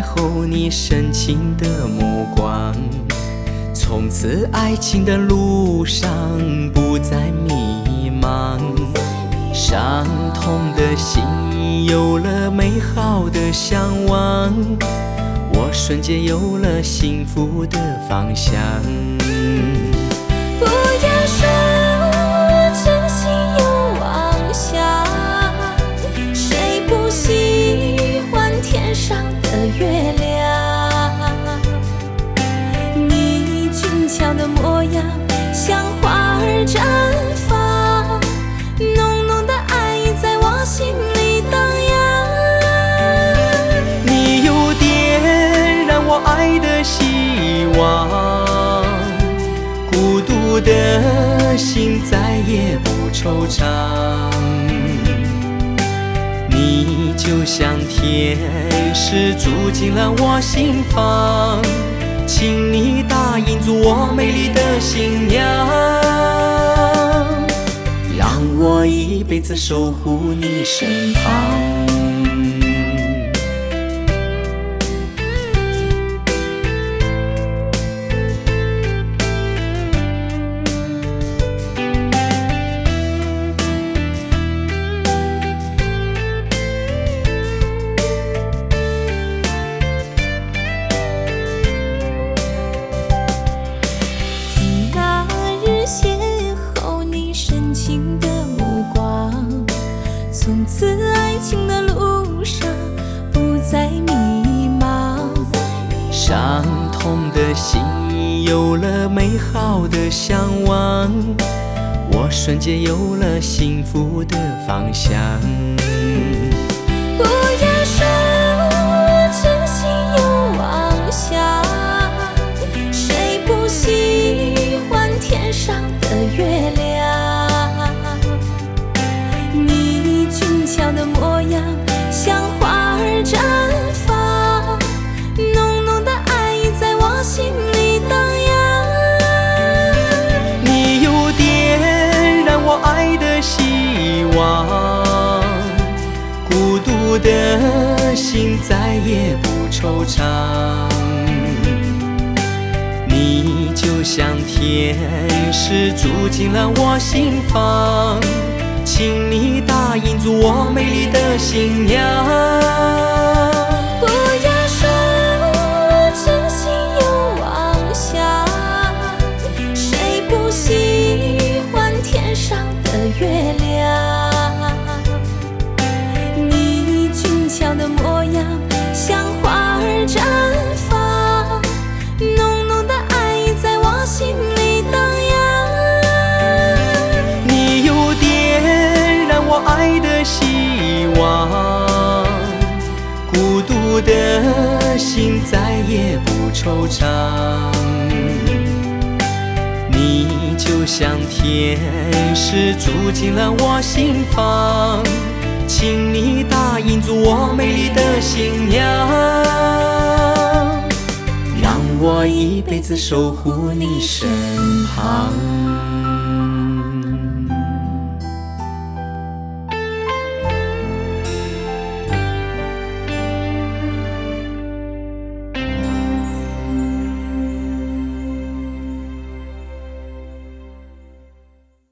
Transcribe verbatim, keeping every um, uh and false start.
后你深情的目光，从此爱情的路上不再迷茫，伤痛的心有了美好的向往，我瞬间有了幸福的方向。 不要说我真心有妄想，谁不喜欢天上的月亮？你俊俏的模样像花儿绽放，浓浓的爱意在我心里荡漾。 你有点让我爱的希望，孤独的心再也不惆怅。你就像天使住进了我心房，请你答应做我美丽的新娘，让我一辈子守护你身旁。 从此爱情的路上不再迷茫， 伤痛的心有了美好的向往，我瞬间有了幸福的方向。 不要说我真心有妄想，谁不喜欢天上的月亮？俊俏的模样像花儿绽放，浓浓的爱意在我心里荡漾。 你有点让我爱的希望，孤独的心再也不惆怅。你就像天使住进了我心房，请你答应做我美丽的新娘。 不要说我真心有妄想，谁不喜欢天上的月亮？你俊俏的模样像花儿绽放，浓浓的爱意在我心里荡漾。 爱的希望，孤独的心再也不惆怅。你就像天使住进了我心房，请你答应做我美丽的新娘，让我一辈子守护你身旁。